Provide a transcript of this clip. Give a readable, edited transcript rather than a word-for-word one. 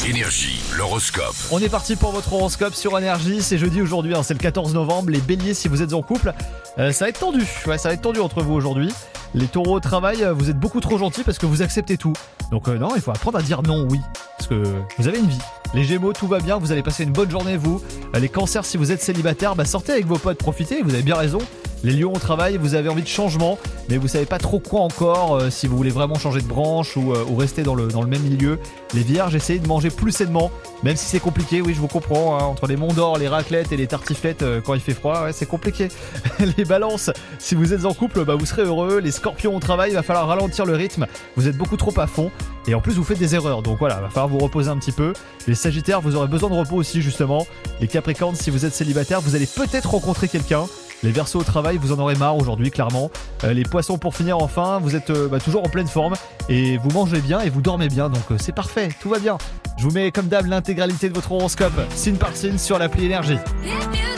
Énergie, l'horoscope. On est parti pour votre horoscope sur Énergie. C'est jeudi aujourd'hui, c'est le 14 novembre. Les béliers, si vous êtes en couple, ça va être tendu. Ouais, ça va être tendu entre vous aujourd'hui. Les taureaux au travail, vous êtes beaucoup trop gentils parce que vous acceptez tout. Donc non, il faut apprendre à dire non, oui. Parce que vous avez une vie. Les gémeaux, tout va bien, vous allez passer une bonne journée vous. Les cancers, si vous êtes célibataire, sortez avec vos potes, profitez, vous avez bien raison. Les lions au travail, vous avez envie de changement, mais vous savez pas trop quoi encore, si vous voulez vraiment changer de branche ou rester dans le même milieu. Les vierges, essayez de manger plus sainement, même si c'est compliqué, oui je vous comprends, entre les monts d'or, les raclettes et les tartiflettes quand il fait froid, ouais, c'est compliqué. Les balances, si vous êtes en couple, vous serez heureux. Les scorpions au travail, il va falloir ralentir le rythme, vous êtes beaucoup trop à fond, et en plus vous faites des erreurs, donc voilà, il va falloir vous reposer un petit peu. Les sagittaires, vous aurez besoin de repos aussi justement. Les capricornes, si vous êtes célibataire, vous allez peut-être rencontrer quelqu'un. Les verseaux au travail, vous en aurez marre aujourd'hui, clairement. Les poissons, pour finir enfin, vous êtes toujours en pleine forme et vous mangez bien et vous dormez bien, donc c'est parfait, tout va bien. Je vous mets comme d'hab l'intégralité de votre horoscope, signe par signe, sur l'appli Énergie.